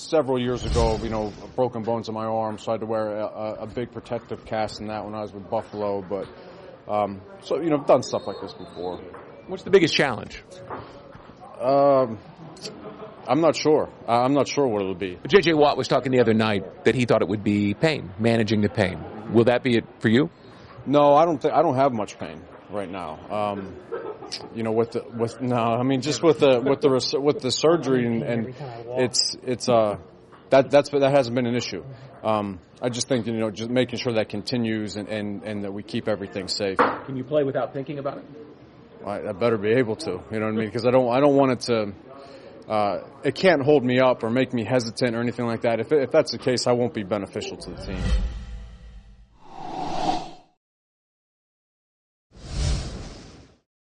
several years ago, broken bones in my arm, so I had to wear a big protective cast in that when I was with Buffalo. But I've done stuff like this before. What's the biggest challenge? I'm not sure. I'm not sure what it'll be. J.J. Watt was talking the other night that he thought it would be pain, managing the pain. Will that be it for you? No, I don't have much pain right now. With the surgery and that hasn't been an issue. I just think just making sure that continues and that we keep everything safe. Can you play without thinking about it? I better be able to. You know what I mean? Because I don't want it to. It can't hold me up or make me hesitant or anything like that. If that's the case, I won't be beneficial to the team.